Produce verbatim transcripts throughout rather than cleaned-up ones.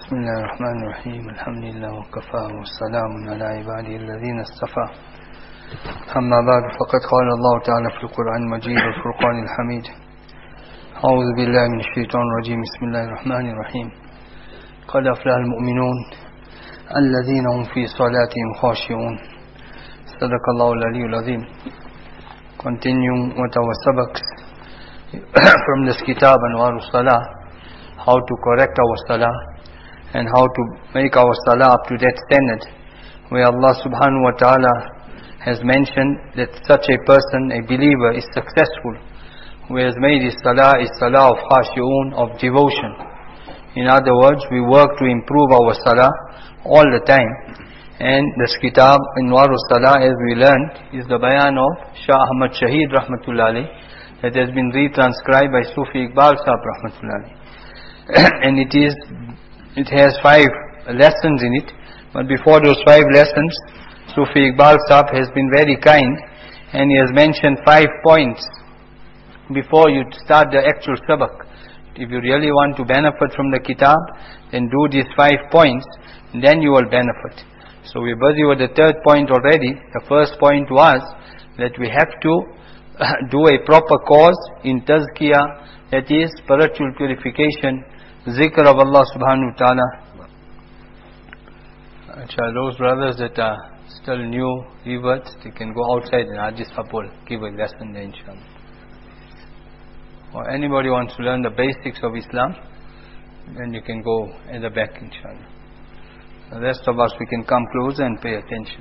بسم الله الرحمن الرحيم الحمد لله وكفى والسلام على عباده الذين اصطفى أما بعد فقد قال الله تعالى في القرآن المجيد والفرقان الحميد أعوذ بالله من الشيطان الرجيم بسم الله الرحمن الرحيم قد أفلح المؤمنون الذين هم في صلاتهم خاشعون صدق الله العلي العظيم. Continuing with our sabaqs from this kitab Anwar Salah, how to correct our salah and how to make our salah up to that standard where Allah subhanahu wa ta'ala has mentioned that such a person, a believer, is successful, who has made his salah is salah of khashi'un, of devotion. In other words, we work to improve our salah all the time. And this kitab Anwar Salah, as we learned, is the bayan of Shah Ahmad Shaheed rahmatullah alayh, that has been retranscribed by Sufi Iqbal Sahib rahmatullah alayh. And it is It has five lessons in it, but before those five lessons, Sufi Iqbal Sahib has been very kind and he has mentioned five points before you start the actual sabak. If you really want to benefit from the kitab, then do these five points, and then you will benefit. So we're busy with the third point already. The first point was that we have to do a proper course in tazkiyah, that is spiritual purification, zikr of Allah subhanahu wa ta'ala. Achha, those brothers that are still new reverts, they can go outside and Haji Sahab will give a lesson there, inshallah. Or anybody wants to learn the basics of Islam, then you can go at the back, inshallah. The rest of us, we can come closer and pay attention.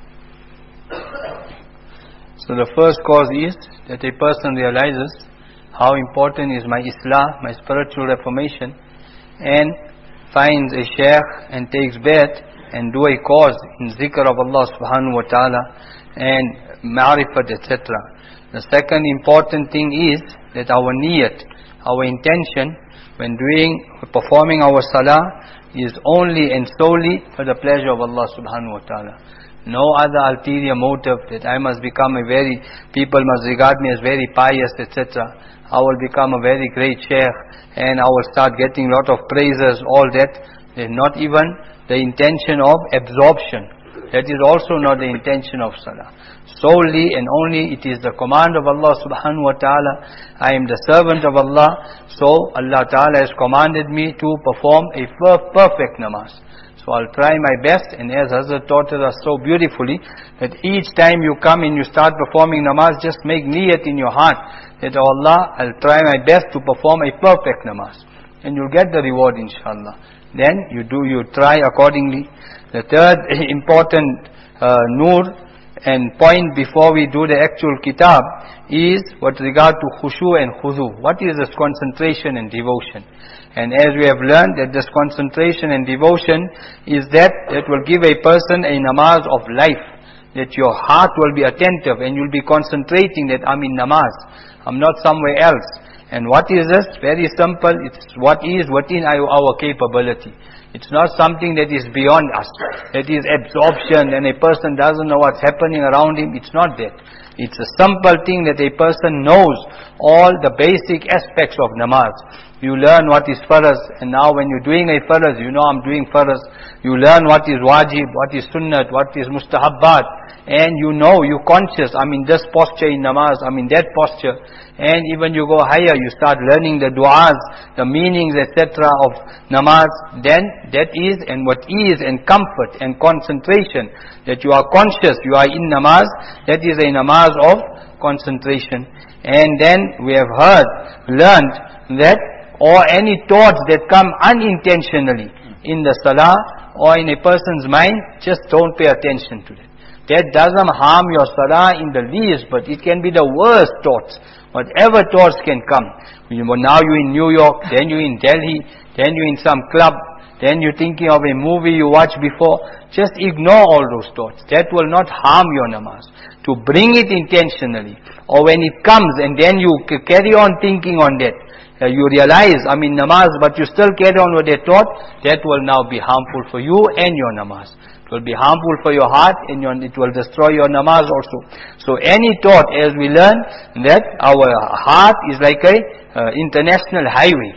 So the first cause is that a person realizes how important is my Islah, my spiritual reformation, and finds a shaykh and takes bayat and do a course in zikr of Allah subhanahu wa ta'ala and ma'rifat, et cetera. The second important thing is that our niyat, our intention when doing, performing our salah is only and solely for the pleasure of Allah subhanahu wa ta'ala. No other ulterior motive that I must become a very, people must regard me as very pious, et cetera. I will become a very great shaykh and I will start getting a lot of praises, all that. Is not even the intention of absorption. That is also not the intention of salah. Solely and only it is the command of Allah subhanahu wa ta'ala. I am the servant of Allah, so Allah ta'ala has commanded me to perform a perfect namaz. So I'll try my best, and as Hazrat taught us so beautifully, that each time you come and you start performing namaz, just make niyat in your heart, that oh Allah, I'll try my best to perform a perfect namaz. And you'll get the reward inshallah. Then you do, you try accordingly. The third important uh, nur and point before we do the actual kitab is with regard to khushu and khuzu. What is this concentration and devotion? And as we have learned that this concentration and devotion is that that will give a person a namaz of life. That your heart will be attentive and you'll be concentrating that I'm in namaz. I'm not somewhere else. And what is this? Very simple. It's what is within our capability. It's not something that is beyond us. That is absorption and a person doesn't know what's happening around him. It's not that. It's a simple thing that a person knows all the basic aspects of namaz. You learn what is faraz, and now when you're doing a faraz, you know I'm doing faraz. You learn what is wajib, what is sunnat, what is mustahabbat, and you know, you're conscious, I'm in this posture in namaz, I'm in that posture. And even you go higher, you start learning the du'as, the meanings, et cetera of namaz. Then that is, and what is, and comfort and concentration, that you are conscious, you are in namaz, that is a namaz of concentration. And then we have heard, learned that or any thoughts that come unintentionally in the salah or in a person's mind, just don't pay attention to that. That doesn't harm your salah in the least, but it can be the worst thoughts. Whatever thoughts can come. Now you're in New York, then you're in Delhi, then you're in some club, then you're thinking of a movie you watched before. Just ignore all those thoughts. That will not harm your namaz. To bring it intentionally, or when it comes and then you carry on thinking on that, Uh, you realize, I mean namaz, but you still carry on with that thought, that will now be harmful for you and your namaz. It will be harmful for your heart and your, it will destroy your namaz also. So any thought, as we learn, that our heart is like a uh, international highway.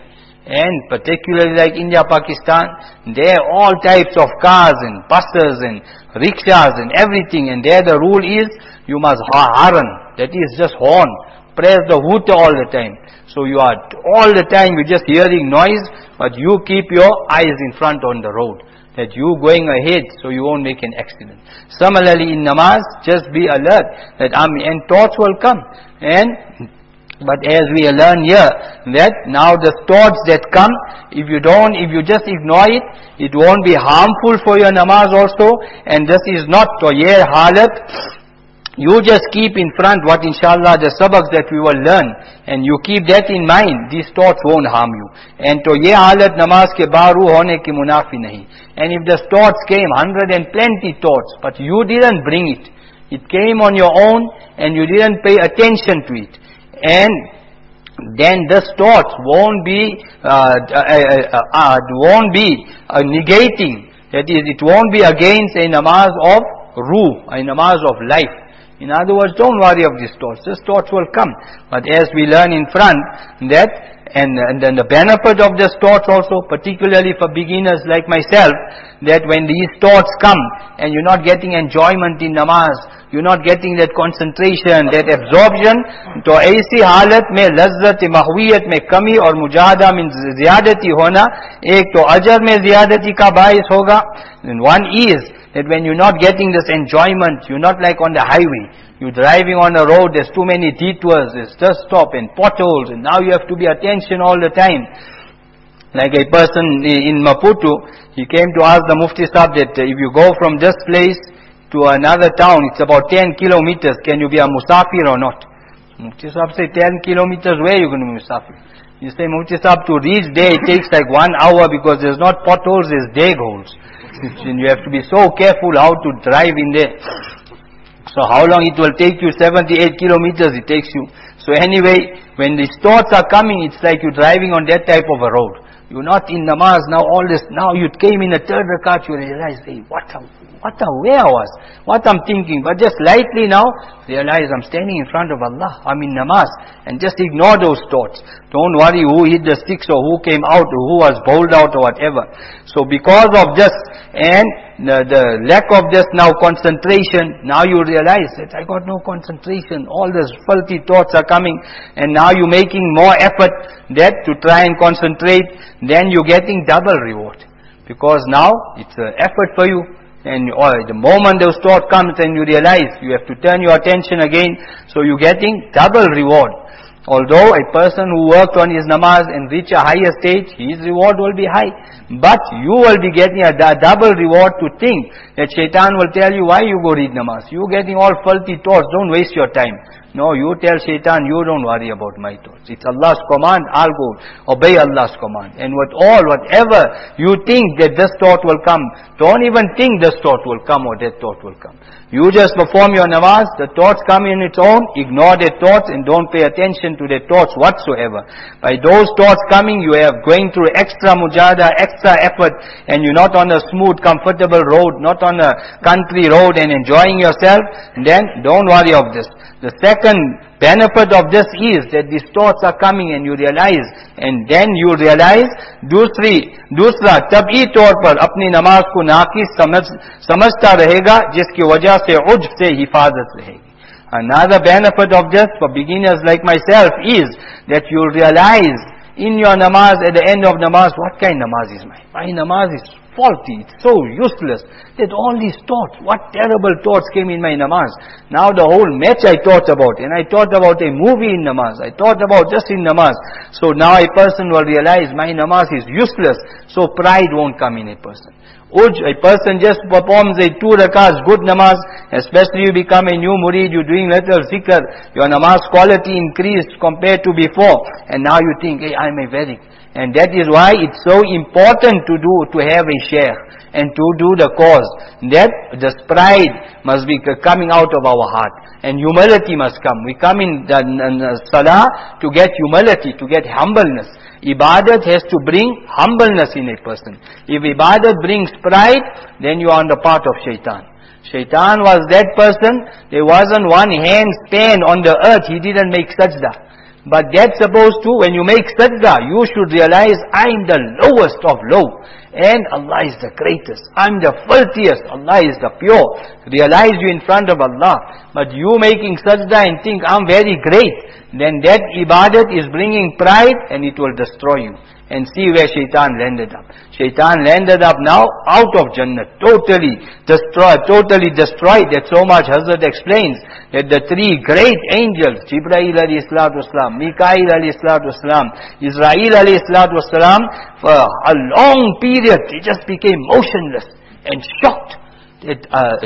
And particularly like India, Pakistan, there are all types of cars and buses and rickshaws and everything. And there the rule is, you must haran, that is just horn. Press the hooter all the time. So you are all the time, you're just hearing noise, but you keep your eyes in front on the road. That you going ahead, so you won't make an accident. Similarly in namaz, just be alert, that um, and thoughts will come. And But as we learn here, that now the thoughts that come, if you don't, if you just ignore it, it won't be harmful for your namaz also, and this is not toyer halat. You just keep in front what inshallah the sabaks that we will learn, and you keep that in mind, these thoughts won't harm you. And to ye halat namaz ke baru hone ki munafi nahi. And if the thoughts came, hundred and plenty thoughts, but you didn't bring it, it came on your own, and you didn't pay attention to it. And then this thoughts won't be, uh, uh, uh, uh, won't be uh, negating. That is, it won't be against a namaz of ruh, a namaz of life. In other words, don't worry of these thoughts. These thoughts will come. But as we learn in front, that, and, and then the benefit of these thoughts also, particularly for beginners like myself, that when these thoughts come, and you're not getting enjoyment in namaz, you're not getting that concentration, that absorption, to aisi halat mein lazzat mahwiyat mein kami aur mujahada min ziyadati hona, ek to ajar mein ziyadati ka bais hoga. And one is that when you're not getting this enjoyment, you're not like on the highway, you're driving on a road, there's too many detours, there's just stop and potholes, and now you have to be attention all the time. Like a person in Maputo, he came to ask the Mufti Sahib that if you go from this place to another town, it's about ten kilometers, can you be a musafir or not? Mufti Sahib say, ten kilometers, where are you going to be musafir? You say, Mufti Sahib, to reach there it takes like one hour because there's not potholes, there's dig holes. And you have to be so careful how to drive in there. So how long it will take you? seventy-eight kilometers it takes you. So anyway, when these thoughts are coming, it's like you're driving on that type of a road. You're not in namaz, now all this, now you came in a third rakat, you realize, hey, what a, what a way I was, what I'm thinking. But just lightly now, realize I'm standing in front of Allah, I'm in namaz, and just ignore those thoughts. Don't worry who hit the sticks or who came out or who was bowled out or whatever. So because of this, and the, the lack of this now concentration, now you realize that I got no concentration, all these filthy thoughts are coming, and now you're making more effort that to try and concentrate, then you're getting double reward. Because now it's an effort for you, and or the moment those thoughts comes and you realize you have to turn your attention again, so you're getting double reward. Although a person who worked on his namaz and reach a higher stage, his reward will be high. But you will be getting a double reward to think that shaitan will tell you why you go read namaz. You getting all filthy thoughts, don't waste your time. No, you tell shaitan, you don't worry about my thoughts. It's Allah's command, I'll go obey Allah's command. And with all, whatever you think that this thought will come, don't even think this thought will come or that thought will come. You just perform your namaz, the thoughts come in its own, ignore the thoughts and don't pay attention to the thoughts whatsoever. By those thoughts coming, you are going through extra mujahada, extra effort, and you're not on a smooth, comfortable road, not on a country road and enjoying yourself, then don't worry of this. The second benefit of this is that these thoughts are coming and you realize, and then you realize, दूसरी, दूसरा तभी तौर पर अपनी नमाज को नाकिस समझ, समझता रहेगा जिसकी वजह से उज्ब से हिफाजत रहेगी. Another benefit of this for beginners like myself is that you realize in your namaz, at the end of namaz, what kind of namaz is mine? My namaz is faulty, it's so useless, that all these thoughts, what terrible thoughts came in my namaz. Now the whole match I thought about, and I thought about a movie in namaz, I thought about just in namaz. So now a person will realize my namaz is useless, so pride won't come in a person. Uj, a person just performs a two rakats, good namaz, especially you become a new murid, you're doing little zikr, your namaz quality increased compared to before, and now you think, hey, I'm a very, and that is why it's so important to do, to have a shaykh, and to do the cause, that this pride must be coming out of our heart, and humility must come. We come in the, in the salah to get humility, to get humbleness. Ibadat has to bring humbleness in a person. If ibadat brings pride, then you are on the path of shaitan. Shaitan was that person, there wasn't one hand span on the earth, he didn't make sajda. But that's supposed to, when you make sajda, you should realize, I'm the lowest of low. And Allah is the greatest. I'm the filthiest. Allah is the pure. Realize you in front of Allah. But you making sajda and think, I'm very great. Then that ibadat is bringing pride and it will destroy you. And see where shaitan landed up. Shaitan landed up now out of Jannah. Totally destroyed, totally destroyed. That so much Hazrat explains that the three great angels, Jibreel alayhi salatu wasalam, Mikail alayhi salatu wasalam, Israel alayhi salatu wasalam, for a long period they just became motionless and shocked. It, uh,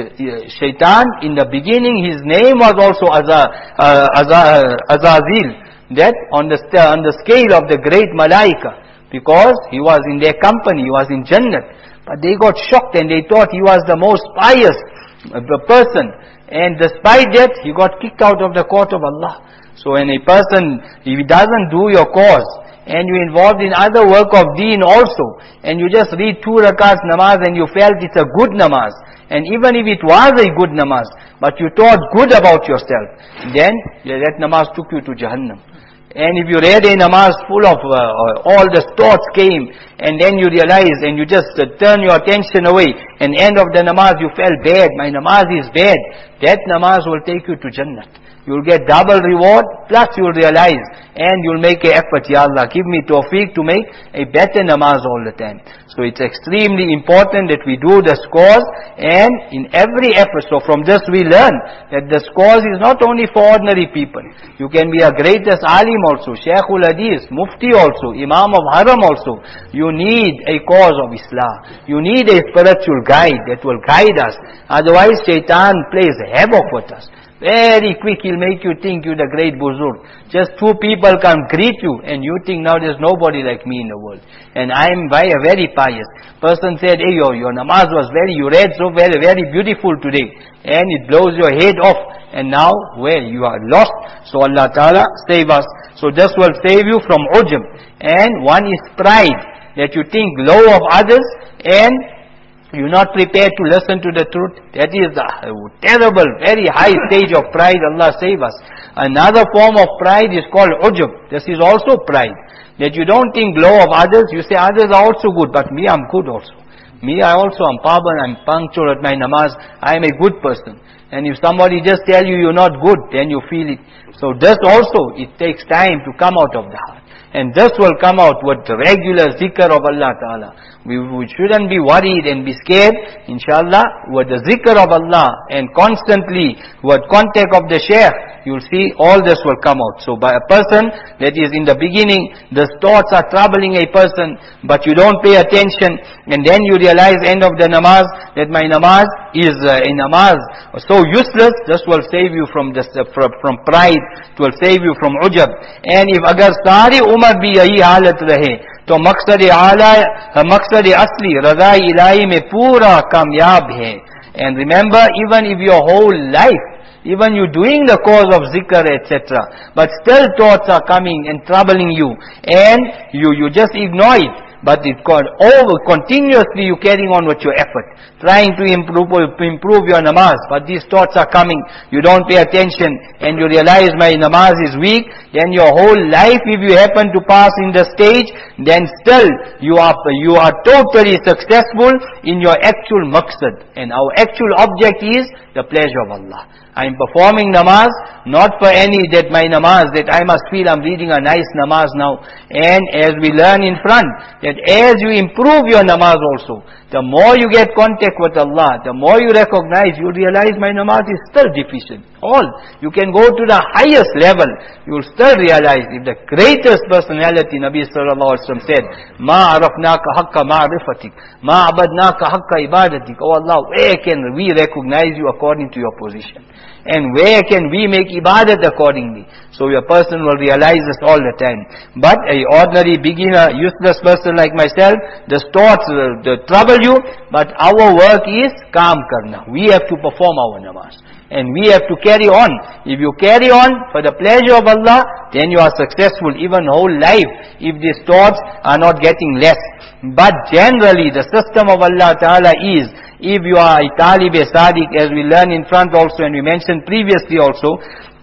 Shaitan, in the beginning his name was also Azza, uh, Azza, Azazil. That on the on the scale of the great Malaika, because he was in their company, he was in Jannah. But they got shocked and they thought he was the most pious person. And despite that, he got kicked out of the court of Allah. So when a person, if he doesn't do your cause, and you're involved in other work of deen also, and you just read two rakats namaz and you felt it's a good namaz, and even if it was a good namaz, but you thought good about yourself, then that namaz took you to Jahannam. And if you read a namaz full of uh, all the thoughts came, and then you realize and you just uh, turn your attention away, and end of the namaz you felt bad, my namaz is bad, that namaz will take you to Jannah. You'll get double reward, plus you'll realize, and you'll make an effort, Ya Allah, give me tawfiq to make a better namaz all the time. So it's extremely important that we do the scores, and in every effort. So from this we learn that the scores is not only for ordinary people. You can be a greatest alim also, Shaykhul Hadith, Mufti also, Imam of Haram also. You need a cause of Islam. You need a spiritual guide that will guide us. Otherwise shaitan plays havoc with us. Very quick he'll make you think you're the great buzurg. Just two people come greet you and you think now there's nobody like me in the world. And I'm very, very pious. Person said, hey, your, your namaz was very, you read so very, very beautiful today. And it blows your head off. And now, where you are lost. So Allah Ta'ala save us. So this will save you from ujub. And one is pride. That you think low of others and you're not prepared to listen to the truth. That is the terrible, very high stage of pride. Allah save us. Another form of pride is called ujub. This is also pride. That you don't think low of others. You say others are also good, but me I'm good also. Me I also am paban, I'm punctual at my namaz. I am a good person. And if somebody just tell you you're not good, then you feel it. So this also, it takes time to come out of the heart. And this will come out with regular zikr of Allah Ta'ala. We, we shouldn't be worried and be scared. Inshallah, with the zikr of Allah and constantly with contact of the Shaykh, you'll see all this will come out. So by a person that is in the beginning, the thoughts are troubling a person, but you don't pay attention, and then you realize end of the namaz, that my namaz is uh, a namaz so useless, this will save you from this, uh, from, from pride, it will save you from ujab. And if agar sari umar bhi yahi halat rahe, to maqsad ala, maqsad asli, raza ilahi mein pura kamyab hai. And remember, even if your whole life, even you doing the cause of zikr, et cetera, but still thoughts are coming and troubling you, and you, you just ignore it. But it called over continuously you carrying on with your effort, trying to improve improve your namaz, but these thoughts are coming, you don't pay attention, and you realize my namaz is weak, then your whole life, if you happen to pass in the stage, then still you are you are totally successful in your actual maqsad, and our actual object is the pleasure of Allah. I am performing namaz, not for any that my namaz, that I must feel I'm reading a nice namaz now. And as we learn in front, that as you improve your namaz also, the more you get contact with Allah, the more you recognize, you realize my namaz is still deficient. All. You can go to the highest level, you will still realize, if the greatest personality, Nabi Sallallahu Alaihi Wasallam said, Ma arafnaka haqqa ma'rifatik, Ma abadnaka haqqa ibadatik. Oh Allah, where can we recognize you according to your position? And where can we make ibadat accordingly? So your person will realize this all the time. But a ordinary beginner, useless person like myself, the thoughts will uh, trouble you, but our work is calm karna. We have to perform our namaz. And we have to carry on. If you carry on for the pleasure of Allah, then you are successful even whole life, if these thoughts are not getting less. But generally, the system of Allah Ta'ala is, if you are a talib-e sadiq, as we learn in front also and we mentioned previously also,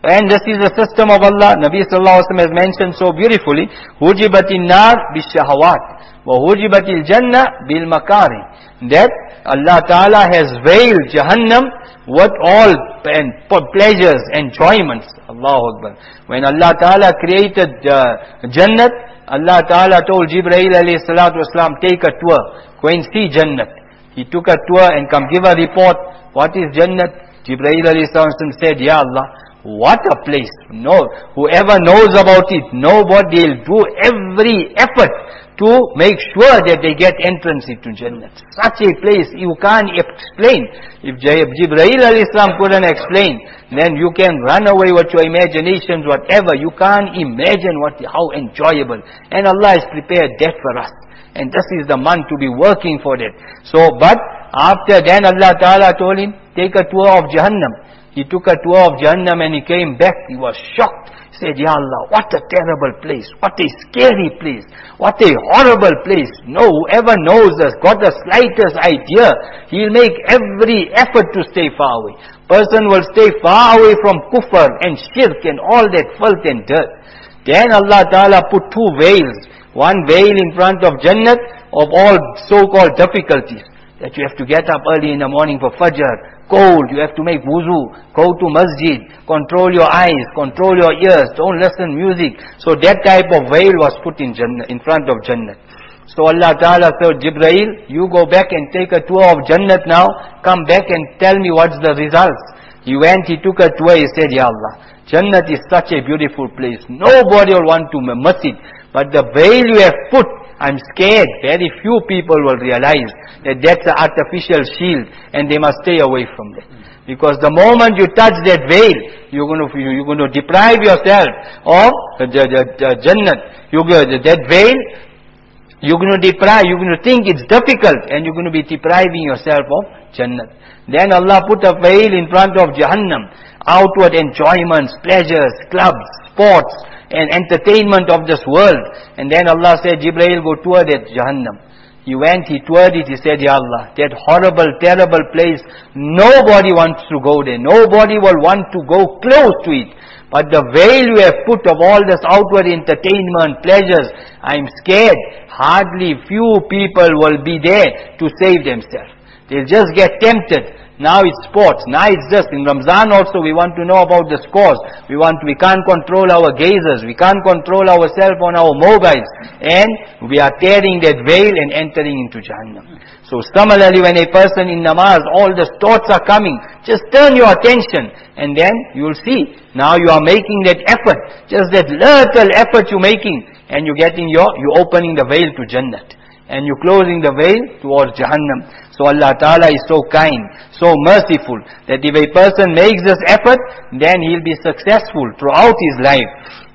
And this is the system of Allah. Nabi sallallahu alaihi wasallam has mentioned so beautifully, Hujibatin nar bishahawat, wa hujibatil jannah bil makari. That Allah Ta'ala has veiled Jahannam with all and pleasures, enjoyments. Allahu Akbar. When Allah Ta'ala created uh, Jannat, Allah Ta'ala told Jibreel alayhi salatu wasalam, take a tour, go and see Jannat. He took a tour and come give a report. What is Jannat? Jibreel alayhi salatu wasalam said, Ya Allah, what a place. No, whoever knows about it, nobody will do every effort to make sure that they get entrance into Jannah. Such a place you can't explain. If Jibreel alayhi salam couldn't explain, then you can run away with your imaginations, whatever. You can't imagine what, how enjoyable. And Allah has prepared that for us. And this is the month to be working for that. So, but after then Allah Ta'ala told him, take a tour of Jahannam. He took a tour of Jahannam and he came back. He was shocked. He said, Ya Allah, what a terrible place. What a scary place. What a horrible place. No, whoever knows us, got the slightest idea, he'll make every effort to stay far away. Person will stay far away from kufr and shirk and all that filth and dirt. Then Allah Ta'ala put two veils. One veil in front of Jannat of all so-called difficulties. That you have to get up early in the morning for Fajr. Cold, you have to make wuzu, go to masjid, control your eyes, control your ears, don't listen music. So that type of veil was put in Jannah, in front of Jannah. So Allah Ta'ala said, Jibreel, you go back and take a tour of Jannah now, come back and tell me what's the results. He went, he took a tour, he said, Ya Allah, Jannah is such a beautiful place. Nobody will want to miss it. But the veil you have put, I'm scared. Very few people will realize that that's an artificial shield and they must stay away from that. Because the moment you touch that veil, you're going to, you're going to deprive yourself of the, the, the Jannah. You, that veil, you're going to deprive, you're going to think it's difficult and you're going to be depriving yourself of Jannah. Then Allah put a veil in front of Jahannam. Outward enjoyments, pleasures, clubs, sports, and entertainment of this world. And then Allah said, Jibreel, go tour that Jahannam. He went, he toured it, he said, Ya Allah, that horrible, terrible place, nobody wants to go there. Nobody will want to go close to it. But the veil you have put of all this outward entertainment, pleasures, I'm scared. Hardly few people will be there to save themselves. They'll just get tempted. Now it's sports. Now it's just in Ramzan also we want to know about the scores. We want, we can't control our gazes. We can't control ourselves on our mobiles. And we are tearing that veil and entering into Jahannam. So similarly when a person in namaz, all the thoughts are coming, just turn your attention and then you'll see. Now you are making that effort. Just that little effort you're making and you're getting your, you're opening the veil to Jannah. And you're closing the veil towards Jahannam. So Allah Ta'ala is so kind, so merciful, that if a person makes this effort, then he'll be successful throughout his life.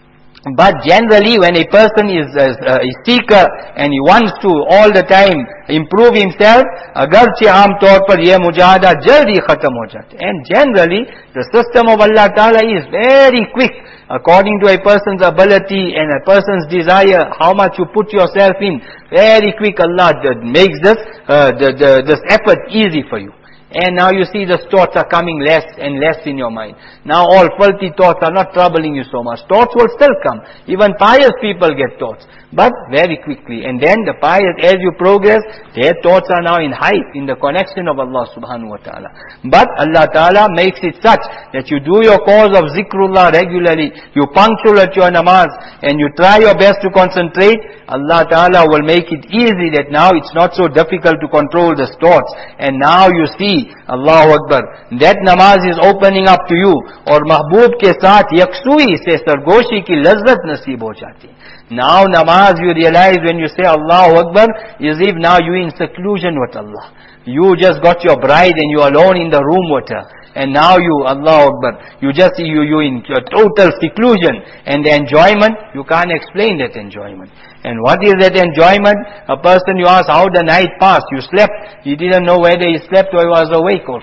But generally, when a person is a, a seeker and he wants to all the time improve himself, agarche aam taur par ye mujahada jaldi khatam ho jata. And generally, the system of Allah Ta'ala is very quick. According to a person's ability and a person's desire, how much you put yourself in, very quick Allah makes this, uh, the, the, this effort easy for you. And now you see the thoughts are coming less and less in your mind. Now all filthy thoughts are not troubling you so much. Thoughts will still come. Even pious people get thoughts. But very quickly. And then the pious, as you progress, their thoughts are now in height, in the connection of Allah subhanahu wa ta'ala. But Allah ta'ala makes it such that you do your cause of zikrullah regularly, you punctual at your namaz, and you try your best to concentrate, Allah ta'ala will make it easy that now it's not so difficult to control the thoughts. And now you see, Allahu Akbar, that namaz is opening up to you. Or mahboob ke saath yaksui se sargoshi ki lazzat nasib ho jati. Now namaz you realize when you say Allahu Akbar, is if now you in seclusion with Allah. You just got your bride and you alone in the room with her. And now you, Allahu Akbar, you just, you, you in total seclusion. And the enjoyment, you can't explain that enjoyment. And what is that enjoyment? A person you ask how the night passed, you slept, he didn't know whether he slept or he was awake also.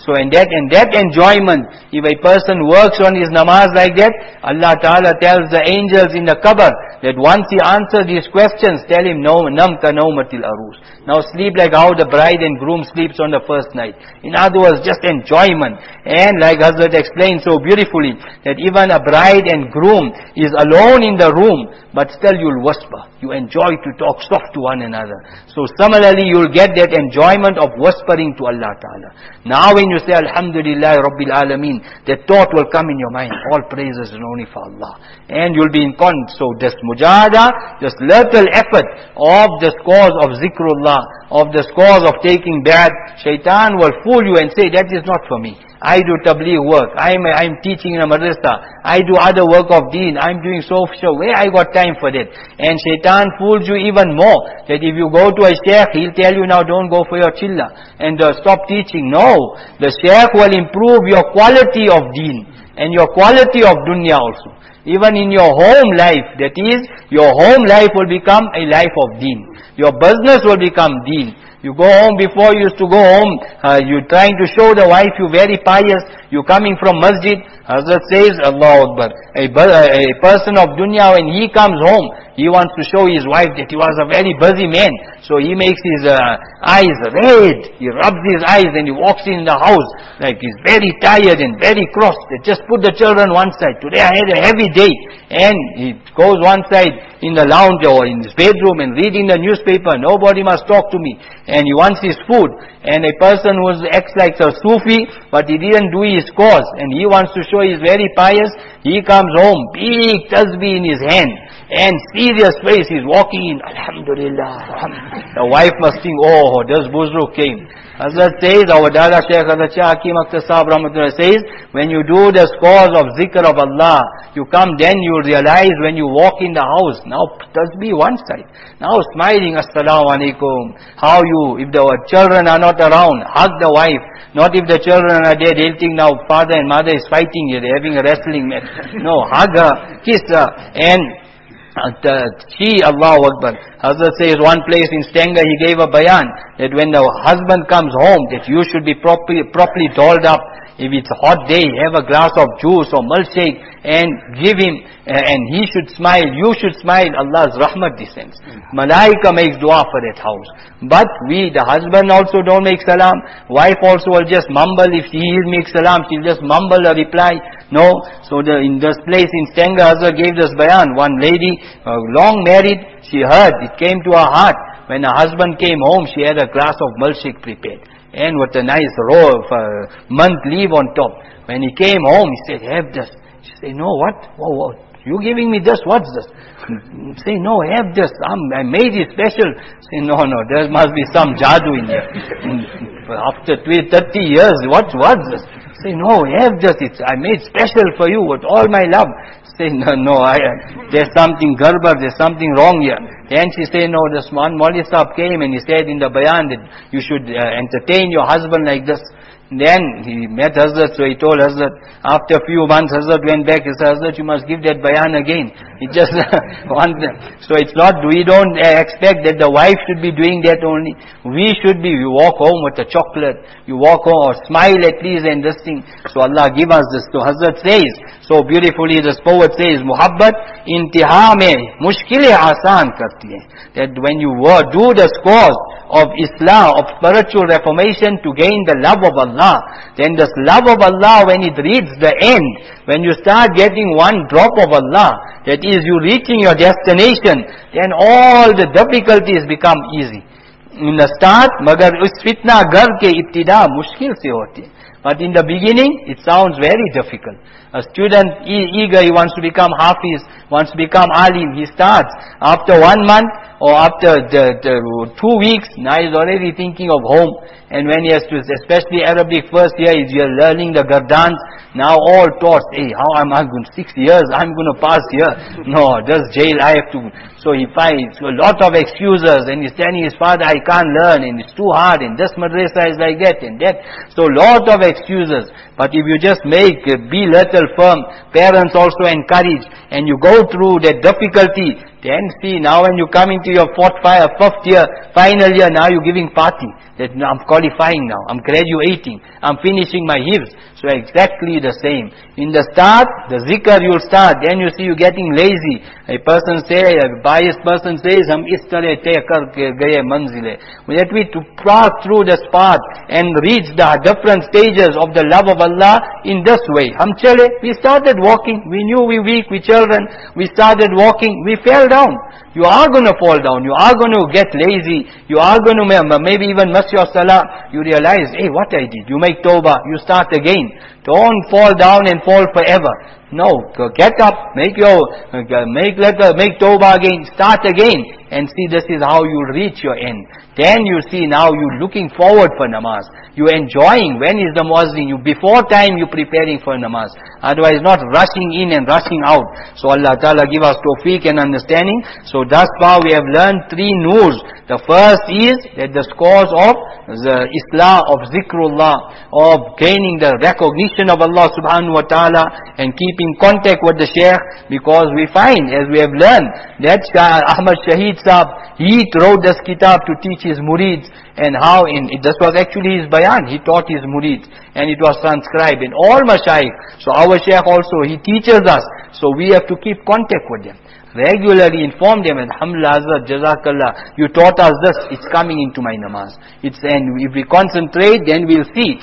So and that and that enjoyment, if a person works on his namaz like that, Allah Ta'ala tells the angels in the qabr that once he answers these questions, tell him, no, nam ka nawmatil arus. Now sleep like how the bride and groom sleeps on the first night. In other words, just enjoyment. And like Hazrat explained so beautifully, that even a bride and groom is alone in the room, but still you'll whisper. You enjoy to talk soft to one another. So similarly, you'll get that enjoyment of whispering to Allah Ta'ala. Now when you say, Alhamdulillah Rabbil Alameen, that thought will come in your mind. All praises are only for Allah. And you'll be in con. So this mujahada, this little effort of the scores of zikrullah, of the scores of taking bath, shaitan will fool you and say, that is not for me. I do tabligh work. I'm, I'm teaching in a madrasa. I do other work of deen. I'm doing so, so where I got time for that? And shaitan fools you even more. That if you go to a sheikh, he'll tell you now don't go for your chilla and uh, stop teaching. No. The sheikh will improve your quality of deen and your quality of dunya also. Even in your home life, that is, your home life will become a life of deen. Your business will become deen. You go home, before you used to go home, uh, you're trying to show the wife you're very pious, you're coming from masjid. Hazrat says, Allahu Akbar, a, a person of dunya, when he comes home, he wants to show his wife that he was a very busy man. So he makes his uh, eyes red, he rubs his eyes and he walks in the house like he's very tired and very cross. They just put the children one side. Today I had a heavy day. And he goes one side in the lounge or in his bedroom and reading the newspaper. Nobody must talk to me. And he wants his food. And a person who acts like a Sufi, but he didn't do his cause, and he wants to show he's very pious, he comes home, big tasbih in his hand, and serious face, he's walking in, Alhamdulillah, Alhamdulillah. The wife must think, oh, this Buzruk came. Hazrat says, our Dada Shaykh Hazrat Shah Hakim Akhtar Sahib Rahmatullah says, when you do the scores of zikr of Allah, you come, then you realize when you walk in the house, now tasbih one side, now smiling, Assalamu alaikum, how you, if the children are not around, hug the wife. Not if the children are there, they'll think now father and mother is fighting here, they're having a wrestling match. No, hug her, kiss her, and uh, she, Allahu Akbar. Hazrat says one place in Stanger, he gave a bayan that when the husband comes home, that you should be properly, properly dolled up. If it's a hot day, have a glass of juice or milkshake and give him, uh, and he should smile, you should smile, Allah's rahmat descends. Malaika makes dua for that house. But we, the husband also don't make salam, wife also will just mumble, if he makes salam, she'll just mumble a reply. No, so the, in this place in Stanger, Hazrat gave this bayan, one lady, uh, long married, she heard, it came to her heart, when her husband came home, she had a glass of milkshake prepared. And with a nice row of uh, month leave on top. When he came home, he said, have this. She said, no, what? Whoa, whoa. You giving me this? What's this? Say, no, have this. I'm, I made it special. Say, no, no, there must be some jadoo in here. After thirty years, what was this? Say, no, have this. It's, I made special for you with all my love. Say, no, no, I, there's something garbar, there's something wrong here. Then she said, no, this one Maulvi Sahib came and he said in the bayan that you should uh, entertain your husband like this. Then he met Hazrat, so he told Hazrat, after a few months Hazrat went back, he said, Hazrat, you must give that bayan again. He just wants them. So it's not, we don't expect that the wife should be doing that only. We should be, you walk home with a chocolate, you walk home or smile at least and this thing. So Allah give us this. So Hazrat says, so beautifully this poet says, Muhabbat intiha mein mushkil aasan karti hai. That when you do the scores of Islam, of spiritual reformation to gain the love of Allah, then this love of Allah, when it reaches the end, when you start getting one drop of Allah, that is you reaching your destination, then all the difficulties become easy. In the start, magar us fitna gar ke ibtida mushkil se hote. But in the beginning, it sounds very difficult. A student e- eager, he wants to become hafiz, wants to become alim, he starts. After one month or after the, the two weeks, now he's already thinking of home. And when he has to, especially Arabic first year, he's learning the gardans. Now all thoughts, hey, how am I going, six years, I'm going to pass here. No, just jail, I have to. So he finds a lot of excuses, and he's telling his father, I can't learn, and it's too hard, and this madrasa is like that, and that. So lot of excuses. But if you just make, uh, be little firm, parents also encourage, and you go through that difficulty, then see, now when you come into your fourth, five, fifth year, final year, now you're giving party. That I'm qualifying now, I'm graduating, I'm finishing my hifz. So exactly the same. In the start, the zikr you'll start, then you see you getting lazy. A person say, a biased person says, hum is tarah teh kar ke gaye manzile. That we to pass through this path and reach the different stages of the love of Allah in this way. Hum chale, we started walking, we knew we weak, we children, we started walking, we fell down. You are going to fall down, you are going to get lazy, you are going to maybe even miss your salah. You realize, hey, what I did, you make tawbah, you start again. Don't fall down and fall forever. No, get up, make your, make letter, make tawbah again, start again, and see this is how you reach your end. Then you see now you looking forward for namaz. You enjoying, when is the muazzin? You before time you preparing for namaz. Otherwise not rushing in and rushing out. So Allah Ta'ala give us tawfiq and understanding. So thus far we have learned three noors. The first is that the scores of the islah, of zikrullah, of gaining the recognition of Allah subhanahu wa ta'ala, and keeping contact with the shaykh, because we find, as we have learned, that Shah Ahmad Shaheed Sahab, he wrote this kitab to teach his murids, and how in, this was actually his bayan, he taught his murids, and it was transcribed in all mashayikh. So our shaykh also, he teaches us, so we have to keep contact with them. Regularly inform them, alhamdulillah, Hazrat, Jazakallah, you taught us this, it's coming into my namaz. It's, and if we concentrate, then we'll see.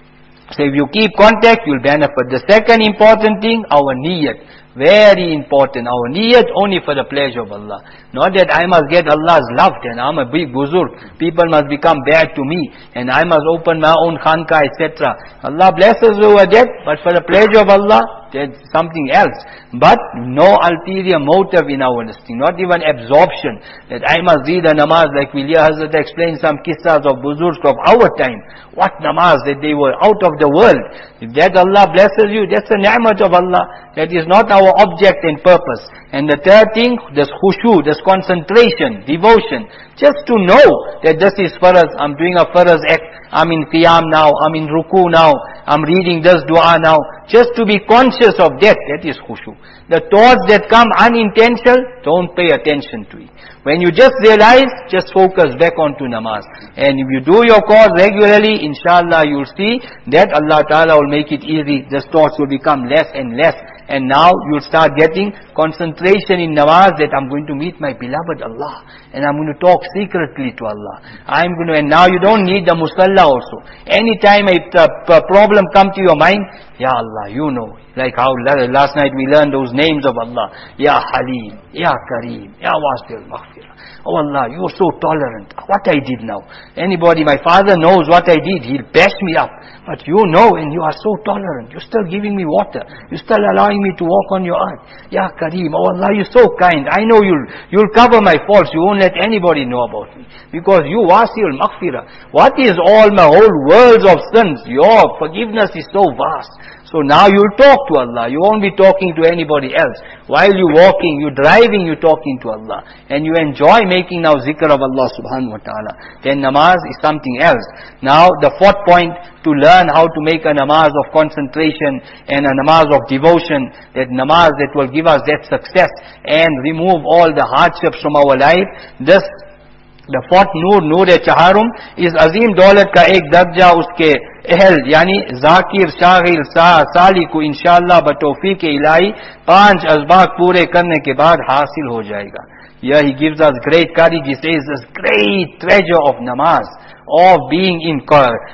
So if you keep contact, you'll benefit. The second important thing, our niyat. Very important. Our niyat only for the pleasure of Allah. Not that I must get Allah's love, and I'm a big buzurg. People must become bad to me, and I must open my own khanka, et cetera. Allah blesses over that, but for the pleasure of Allah, that's something else. But no ulterior motive in our listing, not even absorption, that I must read a namaz, like we hear Hazrat explain some kissas of buzurgs of our time. What namaz, that they were out of the world. If that Allah blesses you, that's a ni'mat of Allah. That is not our object and purpose. And the third thing, this khushu, this concentration, devotion. Just to know that this is faraz, I'm doing a faraz act, I'm in qiyam now, I'm in ruku now, I'm reading this dua now. Just to be conscious of that, that is khushu. The thoughts that come unintentional, don't pay attention to it. When you just realize, just focus back onto namaz. And if you do your cause regularly, inshallah you'll see that Allah Ta'ala will make it easy. The thoughts will become less and less. And now you'll start getting concentration in namaz, that I'm going to meet my beloved Allah. And I'm going to talk secretly to Allah. I'm going to, and now you don't need the musalla also. Anytime a, a problem come to your mind, Ya Allah, you know. Like how last night we learned those names of Allah. Ya Halim, Ya Kareem, Ya Wasil Maghfirah. Oh Allah, you are so tolerant. What I did now. Anybody, my father knows what I did. He'll bash me up. But you know, and you are so tolerant. You're still giving me water. You're still allowing me to walk on your earth. Ya Kareem, oh Allah, you're so kind. I know you'll, you'll cover my faults. You won't let anybody know about me. Because you Wasil Maghfirah. What is all my whole worlds of sins? Your forgiveness is so vast. So now you'll talk to Allah. You won't be talking to anybody else. While you're walking, you're driving, you're talking to Allah. And you enjoy making now zikr of Allah subhanahu wa ta'ala. Then namaz is something else. Now the fourth point, to learn how to make a namaz of concentration and a namaz of devotion. That namaz that will give us that success and remove all the hardships from our life. This the fourth noor, noor-e-chaharum, is azim daulat ka ek darja uske ehl, yani zakir, shaghil, sa, saliku, inshallah, batawfiq ilahi, panch azbaq pure karne ke baad hasil ho jayega. Here he gives us great courage. He says this great treasure of namaz, of being in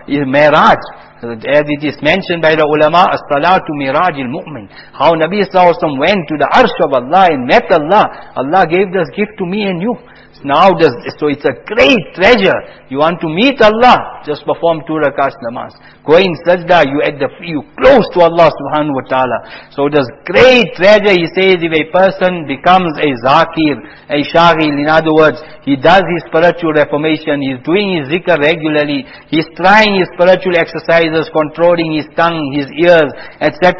Miraj. As it is mentioned by the ulama, as-salatu mirajil mu'min. How Nabi Sallallahu Alaihi Wasallam went to the arsh of Allah and met Allah. Allah gave this gift to me and you. Now, this, so it's a great treasure. You want to meet Allah, just perform two rakats namaz. Go in sajda, you at the you close to Allah subhanahu wa ta'ala. So this great treasure, he says, if a person becomes a zakir, a shaghil, in other words, he does his spiritual reformation, he's doing his zikr regularly, he's trying his spiritual exercises, controlling his tongue, his ears, et cetera.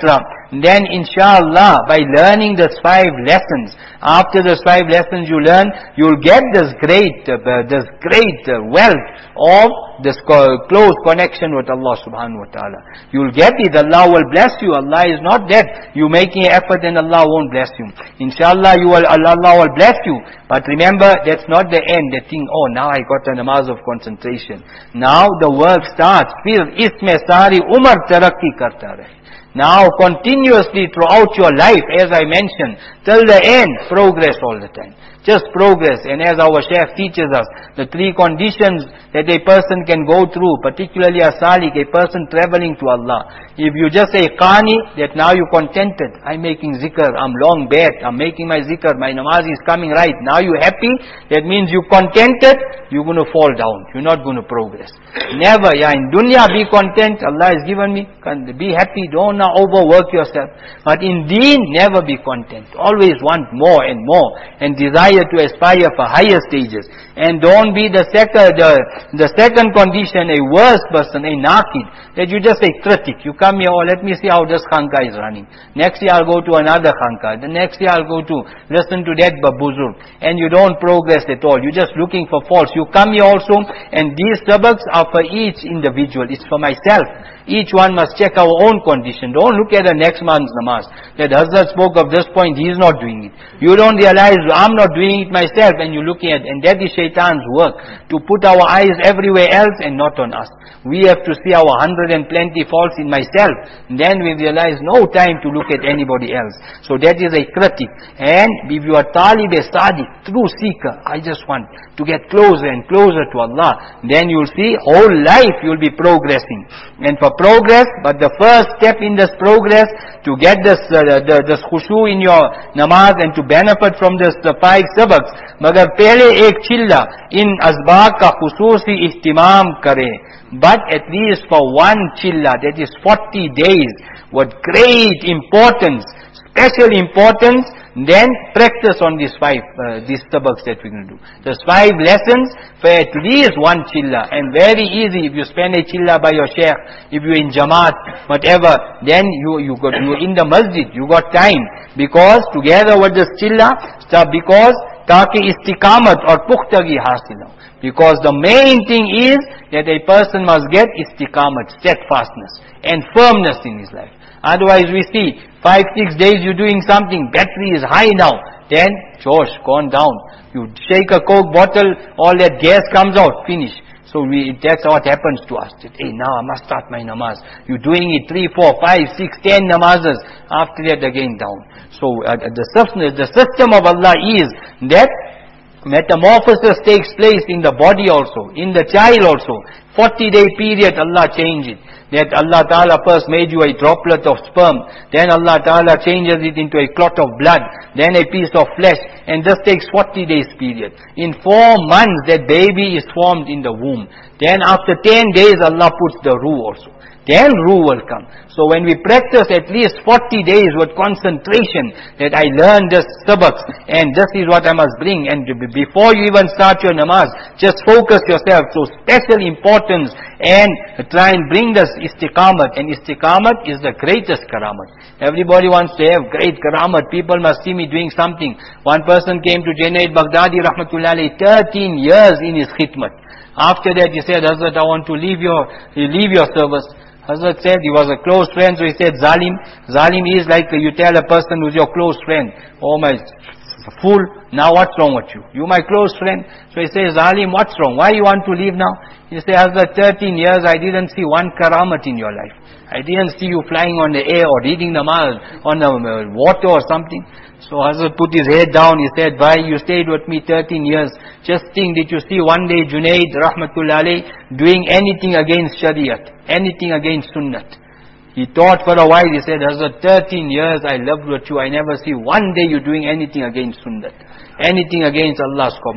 then inshallah, by learning these five lessons, after those five lessons you learn, you'll get this great, uh, this great uh, wealth of this co- close connection with Allah subhanahu wa ta'ala. You'll get it, Allah will bless you. Allah is not that you making effort and Allah won't bless you. Inshallah, you will, Allah will bless you. But remember, that's not the end. They think, oh, now I got a namaz of concentration. Now the work starts. Fir isme sari umar tarakki karta rahe. Now continuously throughout your life, as I mentioned, till the end, progress all the time. Just progress. And as our Shaykh teaches us, the three conditions that a person can go through, particularly a salik, a person traveling to Allah. If you just say qani, that now you're contented. I'm making zikr, I'm long back, I'm making my zikr, my namaz is coming right. Now you're happy, that means you're contented, you're going to fall down. You're not going to progress. Never, yeah, in dunya be content, Allah has given me, be happy, don't now overwork yourself. But in deen, never be content. Always want more and more, and desire to aspire for higher stages. And don't be the second, the, the second condition, a worse person, a naqid, that you just say critic. You come here, oh, let me see how this khanka is running. Next year I'll go to another khanka. The next year I'll go to listen to that babuzurg. And you don't progress at all. You're just looking for faults. You come here also, and these sabaks are for each individual. It's for myself. Each one must check our own condition. Don't look at the next month's namaz. That Hazrat spoke of this point, he is not doing it. You don't realize, I'm not doing it myself, and you're looking at, and that is shaitan's work, to put our eyes everywhere else and not on us. We have to see our hundred and plenty faults in myself. And then we realize no time to look at anybody else. So that is a critic. And if you are talib a sadiq, true seeker, I just want to get closer and closer to Allah, then you'll see whole life you'll be progressing. And for progress, but the first step in this progress, to get this, uh, the, this khushu in your namaz and to benefit from this the five sabaks, magar pehle ek chilla in asbaq ka khususi ihtimam kare. But at least for one chilla, that is forty days, with great importance, special importance, then practice on these five, uh, these sabaks that we're going to do. There's five lessons for at least one chilla. And very easy, if you spend a chilla by your shaykh, if you're in jamaat, whatever, then you, you got, you're in the masjid, you got time. Because together with this chilla, because taaki istikamat or pukhtagi hasil. Because the main thing is that a person must get istikamat, steadfastness and firmness in his life. Otherwise we see, five, six days you're doing something, battery is high now, then, Josh, gone down. You shake a Coke bottle, all that gas comes out, finish. So we, that's what happens to us. That, hey, now I must start my namaz. You're doing it three, four, five, six, ten namazes. After that again down. So uh, the, the system of Allah is that metamorphosis takes place in the body also, in the child also. forty day period Allah changed it. That Allah Ta'ala first made you a droplet of sperm, then Allah Ta'ala changes it into a clot of blood, then a piece of flesh, and this takes forty days period. In four months that baby is formed in the womb. Then after ten days Allah puts the ruh also. Then ruh will come. So when we practice at least forty days with concentration, that I learn this sabaks, and this is what I must bring, and before you even start your namaz, just focus yourself. So special importance, and try and bring this istiqamat, and istiqamat is the greatest karamat. Everybody wants to have great karamat. People must see me doing something. One person came to Junaid Baghdadi rahmatullahi thirteen years in his khidmat. After that he said, Hazrat, I want to leave your, leave your service. Hazrat said, he was a close friend, so he said, Zalim. Zalim is like you tell a person who's your close friend, oh my fool, now what's wrong with you? You my close friend. So he says, Zalim, what's wrong? Why you want to leave now? He says, Hazrat, thirteen years I didn't see one karamat in your life. I didn't see you flying on the air or reading the mal on the water or something. So Hazrat put his head down, he said, why you stayed with me thirteen years? Just think, did you see one day Junaid rahmatullahi doing anything against Shariat, anything against Sunnat? He thought for a while, he said, Hazrat, thirteen years I lived with you, I never see one day you doing anything against Sunnat, anything against Allah's command.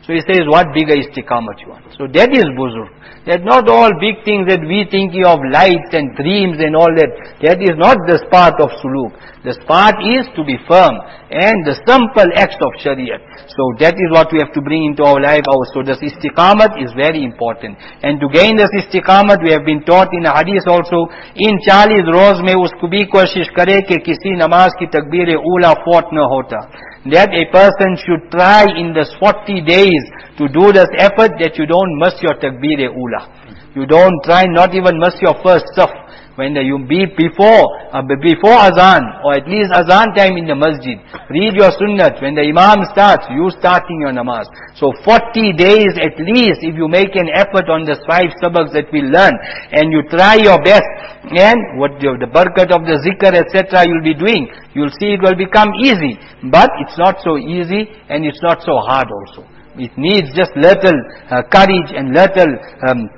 So he says, what bigger istiqamat you want? So that is buzurg. That not all big things that we thinking of, lights and dreams and all that. That is not the part of suluk. The part is to be firm and the simple acts of shariat. So that is what we have to bring into our life. Our, so this istiqamat is very important. And to gain this istiqamat, we have been taught in a hadith also, in चालीस रोज में उसको भी कोशिश करे कि किसी नमाज की तकबीर ऊला फौत न होता. That a person should try in this forty days to do this effort that you don't miss your takbir ula. You don't try not even miss your first saf. When the, you be before, uh, before azan, or at least azan time in the masjid, read your sunnat. When the imam starts, you starting your namaz. So forty days at least, if you make an effort on the five sabaks that we learn, and you try your best, and what the, the barakat of the zikr, et cetera, you'll be doing, you'll see it will become easy. But it's not so easy, and it's not so hard also. It needs just little uh, courage and little um,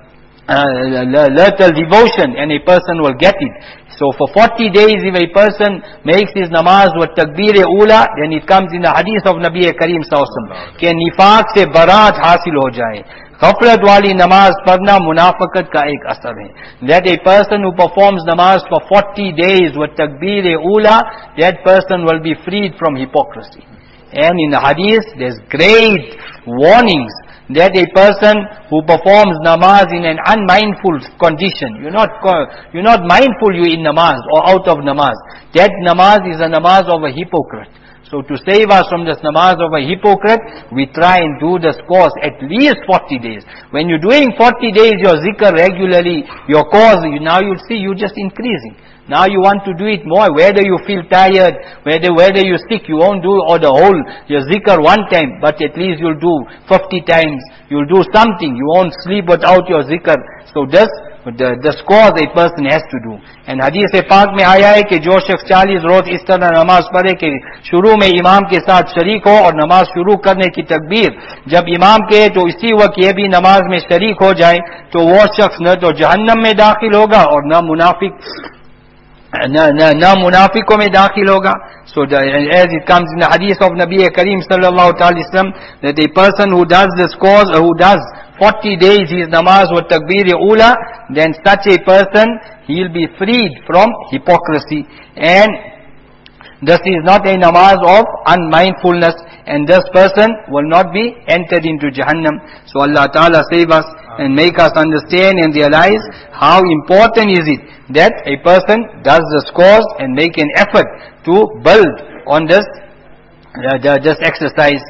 Uh, little devotion, and a person will get it. So for forty days, if a person makes his namaz with takbir ula, then it comes in the hadith of Nabi Kareem sallallahu alaihi wasallam कि निफाक से बरात हासिल हो जाए. गफलत वाली नमाज पढ़ना मुनाफकत का एक असर है. That a person who performs namaz for forty days with takbir ula, that person will be freed from hypocrisy. And in the hadith, there's great warnings that a person who performs namaz in an unmindful condition, you're not you're not mindful you in namaz or out of namaz, that namaz is a namaz of a hypocrite. So to save us from this namaz of a hypocrite, we try and do this course at least forty days. When you're doing forty days your zikr regularly, your course, you, now you'll see you're just increasing. Now you want to do it more, whether you feel tired, whether whether you're sick, you won't do all the whole your zikr one time, but at least you'll do fifty times, you'll do something, you won't sleep without your zikr. So this, the, the scores a person has to do. And hadith पाक में आया है कि जो शख्स चालीस रोज इस तरह नमाज पढ़े कि शुरू में इमाम के साथ शरीक हो और नमाज शुरू करने की तकबीर जब इमाम के तो इसी वक्त ये भी नमाज में शरीक हो जाए, तो वो शख्स न तो जहन्नम में दाखिल होगा और न मुनाफिक न मुनाफिकों में दाखिल होगा. So the, as it comes in the hadith of Nabi Kareem sallallahu alaihi wasallam, that a person who does this cause, who does forty days his namaz with takbir ula, then such a person, he'll be freed from hypocrisy. And this is not a namaz of unmindfulness, and this person will not be entered into Jahannam. So Allah Ta'ala save us and make us understand and realize how important is it that a person does this course and make an effort to build on this, uh, this exercise.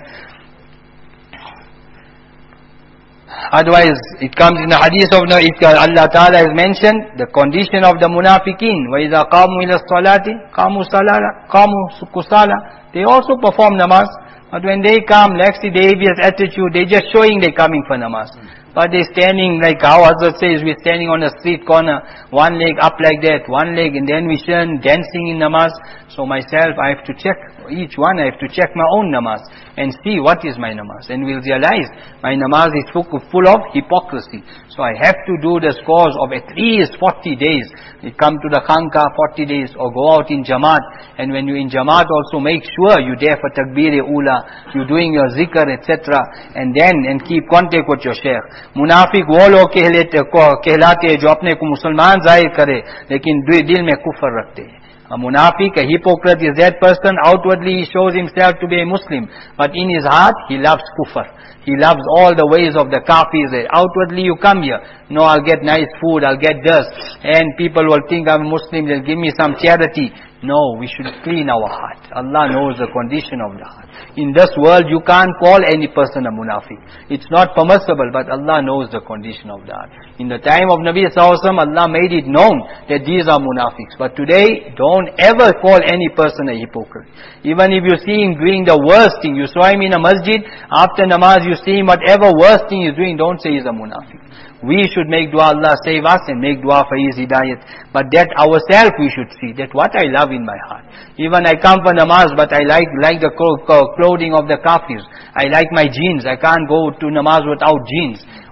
Otherwise, it comes in the hadith of Allah Ta'ala has mentioned the condition of the munafiqeen. وَإِذَا قَامُوا إِلَى الصَّلَاةِ قَامُوا صَلَالًا قَامُوا كُسَالًا. They also perform namaz, but when they come, laxy behaviors, attitude, they're just showing they're coming for namaz. But they're standing like how Hazrat says, we're standing on a street corner, one leg up like that, one leg, and then we turn dancing in namaz. So myself, I have to check, each one I have to check my own namaz and see what is my namaz. And we'll realize my namaz is full of hypocrisy. So I have to do this course of at least forty days. You come to the khanka forty days, or go out in Jamaat. And when you're in Jamaat also make sure you're there for takbir ula, you're doing your zikr, et cetera. And then, and keep contact with your shaykh. मुनाफिक वो लोग कहलाते हैं जो अपने को मुसलमान जाहिर करे लेकिन दिल में कुफर रखते हैं. A munafiq, a hypocrite is that person, outwardly he shows himself to be a Muslim, but in his heart he loves kufr. He loves all the ways of the kafirs. Outwardly you come here, no, I'll get nice food, I'll get this, and people will think I'm a Muslim, they'll give me some charity. No, we should clean our heart. Allah knows the condition of the heart. In this world, you can't call any person a munafiq. It's not permissible, but Allah knows the condition of the heart. In the time of Nabi sallallahu alaihi wasallam, Allah made it known that these are munafiqs. But today, don't ever call any person a hypocrite. Even if you see him doing the worst thing, you saw him in a masjid, after namaz you see him whatever worst thing he's doing, don't say he's a munafiq. We should make dua, Allah save us, and make dua for his hidayat. But that ourselves we should see, that what I love in my heart. Even I come for namaz, but I like like the clothing of the kafirs. I like my jeans. I can't go to namaz without jeans.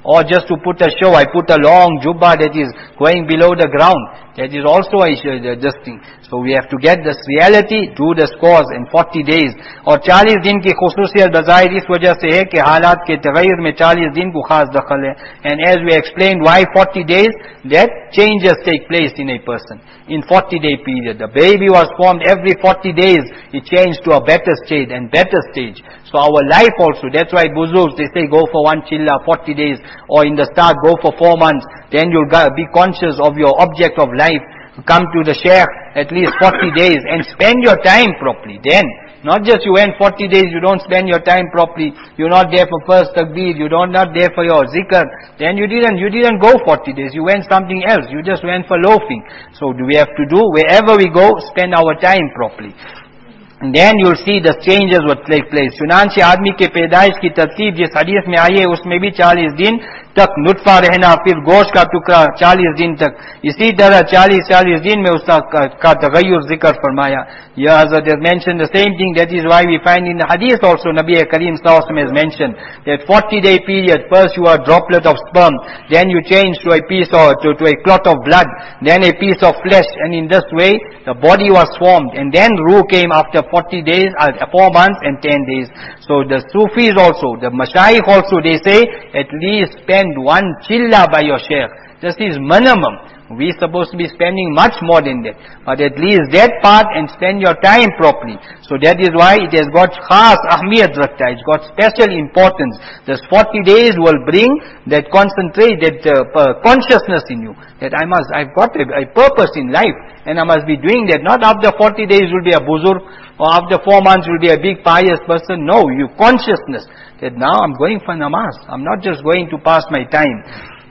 Or just to put a show, I put a long jubba that is going below the ground. That is also a this thing. So we have to get this reality, do this course in forty days. और चालीस दिन की खुसूसियत बज़ाहिर इस वजह से है कि हालात के तग़य्युर में चालीस दिन को खास दखल है. And as we explained why forty days, that changes take place in a person. In forty day period, the baby was formed every forty days, it changed to a better state and better stage. So our life also, that's why Buzurgs, they say go for one chilla, forty days, or in the start go for four months, then you'll be conscious of your object of life. Come to the Shaykh at least forty days and spend your time properly. Then, not just you went forty days, you don't spend your time properly, you're not there for first takbir, you don't not there for your zikr, then you didn't, you didn't go forty days, you went something else, you just went for loafing. So do we have to do, wherever we go, spend our time properly. And then you'll see the changes what take place. चुनांचे आदमी के पैदाइश की तरतीब जिस हदीस में आई है उसमें भी चालीस दिन तक नुत्फा रहना, फिर गोश्त का टुकड़ा चालीस दिन तक, इसी तरह चालीस चालीस दिन में उसका का तगय्युर जिक्र फरमाया. यह हज़रत has mentioned the same thing. That is why we find in the hadith also Nabi Kareem sallallahu alaihi wasallam has mentioned that forty day period, first you are a droplet of sperm, then you change to a piece or to, to a clot of blood, then a piece of flesh, and in this way the body was formed, and then ruh came after forty days, uh, four months and ten days. So the Sufis also, the Mashayikh also, they say at least spend one chilla by your Shaykh. This is minimum. We're supposed to be spending much more than that. But at least that part and spend your time properly. So that is why it has got khas ahmiyat rakta. It's got special importance. This forty days will bring that concentrate, that uh, consciousness in you. That I must, I've got a, a purpose in life. And I must be doing that. Not after forty days will be a buzurg. Or after four months will be a big pious person. No, you consciousness. That now I'm going for namaz. I'm not just going to pass my time.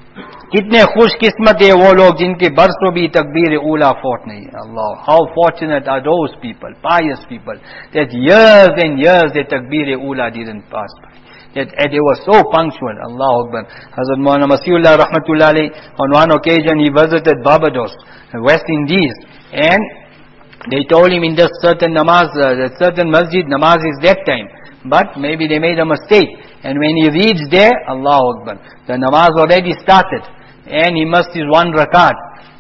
कितने खुश किस्मत है वो लोग जिनके बरसों भी तकबीर ऊला फौत नहीं है. Allah, how fortunate are those people, pious people, that years and years the takbir ula didn't pass by, that they were so punctual. Allahu Akbar. Hazrat Maulana Masihullah Rahmatullah alayhi, on one occasion he visited Barbados, West Indies, and they told him in this certain namaz, uh, that certain masjid namaz is that time, but maybe they made a mistake. And when he reached there, Allahu Akbar, the namaz already started, and he missed his one rakat,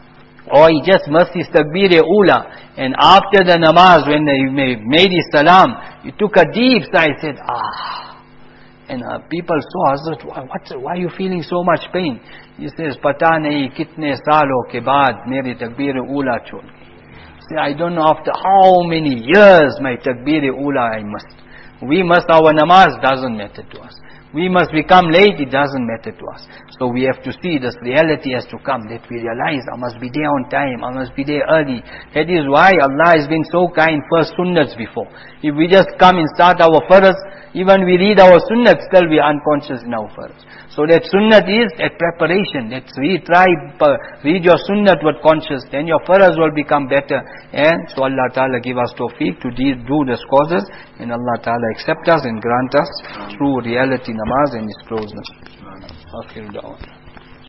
or he just missed his takbir ula, and after the namaz, when he made his salam, he took a deep sigh, he said, ah, and uh, people saw, Hazrat, what, why are you feeling so much pain? He says, pata nahi kitne saalo ke baad meri takbir ula chhod gayi. Say, I don't know after how many years my takbir ula I must. We must, our namaz doesn't matter to us. We must become late, it doesn't matter to us. So we have to see this reality has to come, that we realize I must be there on time, I must be there early. That is why Allah has been so kind for sunnats before. If we just come and start our farz, even we read our sunnat, still we are unconscious in our farz. So that sunnat is that preparation. Let's read, try, read your sunnat with conscious, then your farz will become better. And so Allah Ta'ala give us tawfiq to do this causes, and Allah Ta'ala accept us and grant us true reality namaz and His closeness. Akhir da'wah.